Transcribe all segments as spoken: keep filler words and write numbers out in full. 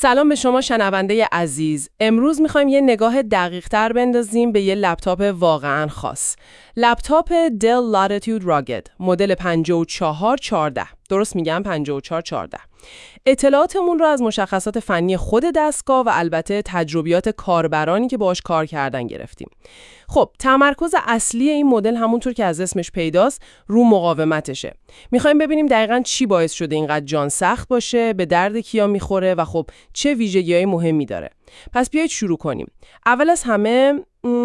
سلام به شما شنونده عزیز. امروز میخوایم یه نگاه دقیق تر بندازیم به یه لپتاپ واقعاً خاص. لپتاپ دل لاتیتود راگد مدل پنجاه و چهار چهارده. درست میگم پنجاه و چهار چهارده. اطلاعاتمون رو از مشخصات فنی خود دستگاه و البته تجربیات کاربرانی که باهاش کار کردن گرفتیم. خب تمرکز اصلی این مدل همونطور که از اسمش پیداست رو مقاومتشه. میخوایم ببینیم دقیقاً چی باعث شده اینقدر جان سخت باشه، به درد کیا میخوره و خب چه ویژگی‌های مهمی داره. پس بیایید شروع کنیم. اول از همه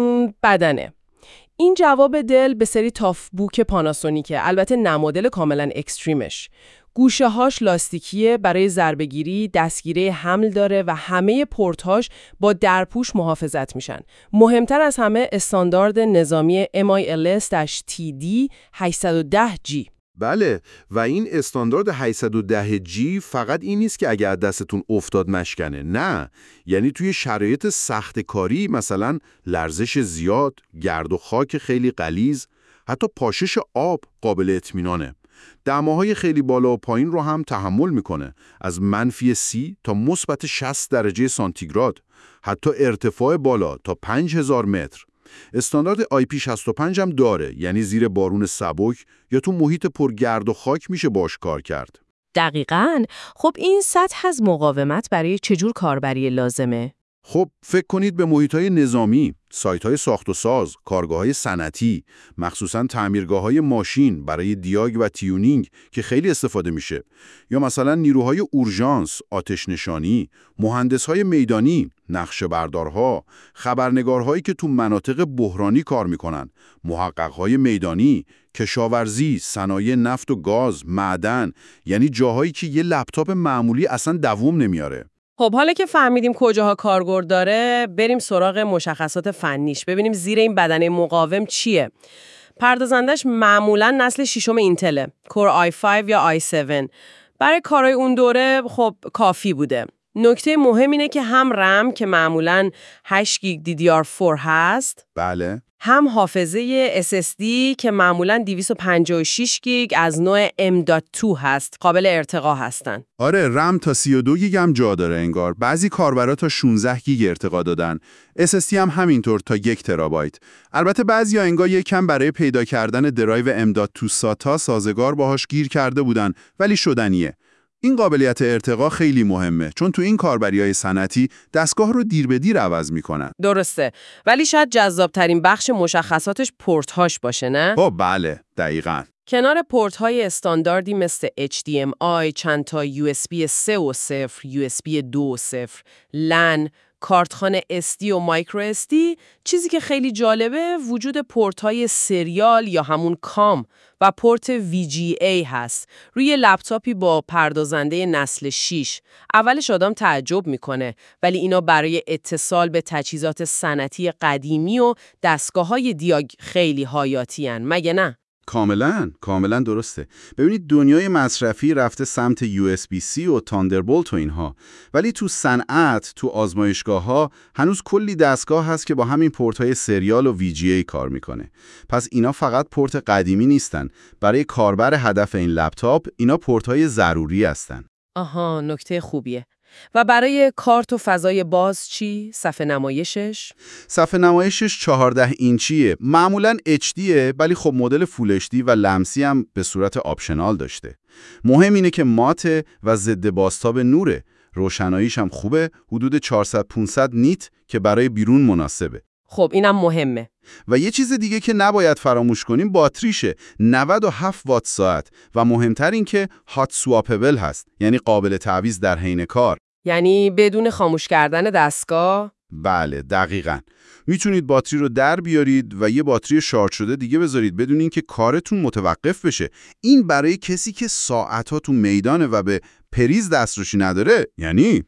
بدنه. این جواب دل به سری تاف بوک پاناسونیکه، البته نه مدل کاملا اکستریمش. گوشه هاش لاستیکیه، برای ضربه‌گیری دستگیره حمل داره و همه پورت‌هاش با درپوش محافظت میشن. مهمتر از همه استاندارد نظامی ام آی ال اس تی دی هشتصد و ده جی. بله، و این استاندارد هشتصد و ده جی فقط این نیست که اگه از دستتون افتاد مشکنه، نه، یعنی توی شرایط سخت کاری، مثلا لرزش زیاد، گرد و خاک خیلی غلیظ، حتی پاشش آب قابل اطمینانه. دماهای خیلی بالا و پایین رو هم تحمل میکنه، از منفی سی تا مثبت شصت درجه سانتیگراد، حتی ارتفاع بالا تا پنج هزار متر. استاندارد آی پی شصت و پنج هم داره، یعنی زیر بارون سبک یا تو محیط پرگرد و خاک میشه باش کار کرد. دقیقاً. خب این سطح از مقاومت برای چجور کاربری لازمه؟ خب فکر کنید به محیط‌های نظامی، سایت‌های ساخت و ساز، کارگاه‌های صنعتی، مخصوصاً تعمیرگاه‌های ماشین برای دیاگ و تیونینگ که خیلی استفاده میشه، یا مثلا نیروهای اورژانس، آتش نشانی، مهندس‌های میدانی، نقشه‌بردارها، خبرنگارهایی که تو مناطق بحرانی کار میکنن، محقق‌های میدانی، کشاورزی، صنایع نفت و گاز، معدن، یعنی جاهایی که یه لپتاپ معمولی اصلاً دوام نمیاره. خب حالا که فهمیدیم کجاها کارگر داره، بریم سراغ مشخصات فنیش، ببینیم زیر این بدنه مقاوم چیه. پردازندش معمولاً نسل ششم اینتله، کور آی پنج یا آی هفت. برای کارهای اون دوره خب کافی بوده. نکته مهم اینه که هم رم که معمولاً هشت گیگ دی دی آر چهار هست، بله، هم حافظه اس اس دی که معمولاً دویست و پنجاه و شش گیگ از نوع ام دات دو هست، قابل ارتقا هستن. آره، رم تا سی و دو گیگ هم جا داره انگار. بعضی کاربرا تا شانزده گیگ ارتقا دادن. اس اس دی هم همینطور تا یک ترابایت. البته بعضیا انگار یکم برای پیدا کردن درایو ام دات دو ساتا سازگار باهاش گیر کرده بودن، ولی شدنیه. این قابلیت ارتقا خیلی مهمه، چون تو این کاربری‌های صنعتی دستگاه رو دیر به دیر عوض میکنن. درسته، ولی شاید جذابترین بخش مشخصاتش پورت‌هاش باشه، نه؟ خب بله، دقیقاً. کنار پورت‌های استانداردی مثل اچ دی ام آی، چند تا یو اس بی سه و صفر، یو اس بی دو و صفر، لن، کارتخانه اس دی و مایکرو اس دی، چیزی که خیلی جالبه وجود پورت‌های سریال یا همون کام و پورت وی جی ای هست روی لپتاپی با پردازنده نسل شش. اولش آدم تعجب میکنه، ولی اینا برای اتصال به تجهیزات صنعتی قدیمی و دستگاه‌های دیاگ خیلی حیاتی هن. مگه نه؟ کاملا، کاملا درسته. ببینید دنیای مصرفی رفته سمت یو اس بی سی و تاندربولت و اینها، ولی تو صنعت، تو آزمایشگاه‌ها هنوز کلی دستگاه هست که با همین پورت‌های سریال و وی جی ای کار میکنه. پس اینا فقط پورت قدیمی نیستن. برای کاربر هدف این لپتاپ اینا پورت‌های ضروری هستن. آها، نکته خوبیه. و برای کارت و فضای باز چی؟ صفحه نمایشش؟ صفحه نمایشش چهارده اینچیه. معمولاً اچ دیه، ولی خب مدل فول اچ دی و لمسی هم به صورت آپشنال داشته. مهم اینه که ماته و ضد بازتاب نوره. روشناییش هم خوبه، حدود چهارصد پانصد نیت که برای بیرون مناسبه. خب اینم مهمه. و یه چیز دیگه که نباید فراموش کنیم باتریشه، نود و هفت وات ساعت، و مهمتر این که هات سواپبل هست، یعنی قابل تعویض در حین کار. یعنی بدون خاموش کردن دستگاه؟ بله، دقیقاً. میتونید باتری رو در بیارید و یه باتری شارژ شده دیگه بذارید بدون اینکه کارتون متوقف بشه. این برای کسی که ساعت‌ها تو میدانه و به پریز دسترسی نداره، یعنی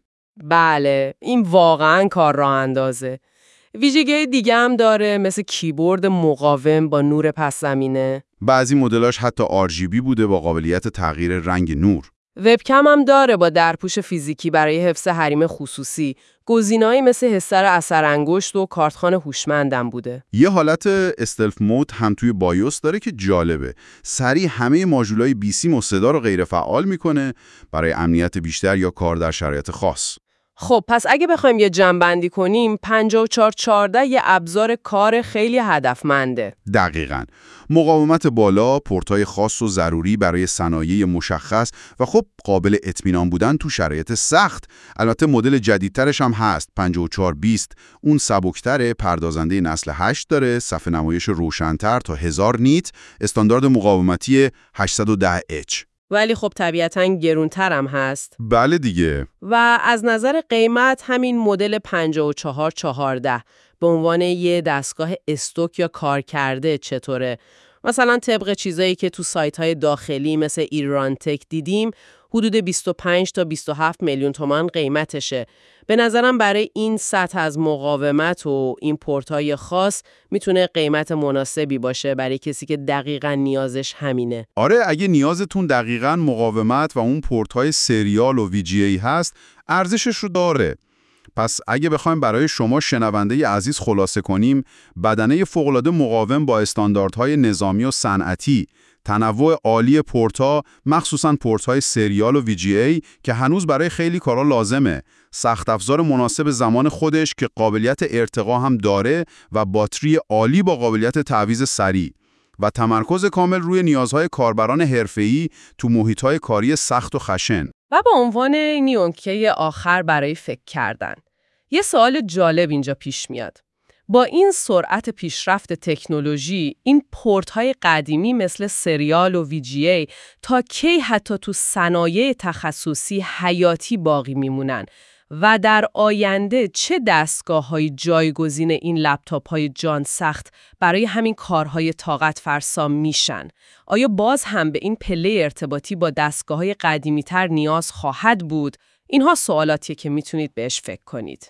بله، این واقعاً کار راه اندازه. ویژگی دیگه هم داره، مثل کیبورد مقاوم با نور پس زمینه. بعضی مدلاش حتی آر جی بی بوده با قابلیت تغییر رنگ نور. وبکم هم داره با درپوش فیزیکی برای حفظ حریم خصوصی. گزینه‌ای مثل حسر اثر انگشت و کارتخوان هوشمندم بوده. یه حالت استلف مود هم توی بایوس داره که جالبه. سریع همه ماژولای بی سی و صدا رو غیر فعال میکنه برای امنیت بیشتر یا کار در شرایط خاص. خب پس اگه بخوایم یه جمع‌بندی کنیم پنجاه و چهار چهارده یه ابزار کار خیلی هدفمنده. دقیقاً. مقاومت بالا، پورتای خاص و ضروری برای صنایع مشخص و خب قابل اطمینان بودن تو شرایط سخت. البته مدل جدیدترش هم هست، پنجاه و چهار بیست. اون سبکتره، پردازنده نسل هشت داره، صفحه نمایش روشن‌تر تا هزار نیت، استاندارد مقاومتی هشتصد و ده اچ. ولی خب طبیعتاً گرونتر هم هست. بله دیگه. و از نظر قیمت همین مدل پنجاه و چهار چهارده به عنوان یه دستگاه استوک یا کار کرده چطوره؟ مثلا طبق چیزایی که تو سایت‌های داخلی مثل ایران تک دیدیم حدود بیست و پنج تا بیست و هفت میلیون تومان قیمتشه. به نظرم برای این سطح از مقاومت و این پورت‌های خاص میتونه قیمت مناسبی باشه برای کسی که دقیقاً نیازش همینه. آره، اگه نیازتون دقیقاً مقاومت و اون پورت‌های سریال و وی جی ای هست، ارزشش رو داره. پس اگه بخوایم برای شما شنونده عزیز خلاصه کنیم، بدنه فوق‌العاده مقاوم با استانداردهای نظامی و صنعتی، تنوع عالی پورتا، مخصوصاً پورت‌های سریال و وی جی ای که هنوز برای خیلی کارا لازمه، سخت افزار مناسب زمان خودش که قابلیت ارتقا هم داره و باتری عالی با قابلیت تعویض سریع و تمرکز کامل روی نیازهای کاربران حرفه‌ای تو محیط‌های کاری سخت و خشن. و به عنوان نیونکه آخر برای فکر کردن، یه سوال جالب اینجا پیش میاد. با این سرعت پیشرفت تکنولوژی، این پورت‌های قدیمی مثل سریال و وی جی ای تا کی حتی تو صنایع تخصصی حیاتی باقی میمونن؟ و در آینده چه دستگاه‌های جایگزین این لپتاپ‌های جان سخت برای همین کارهای طاقت فرسا میشن؟ آیا باز هم به این پله ارتباطی با دستگاه‌های قدیمی‌تر نیاز خواهد بود؟ اینها سوالاتیه که میتونید بهش فکر کنید.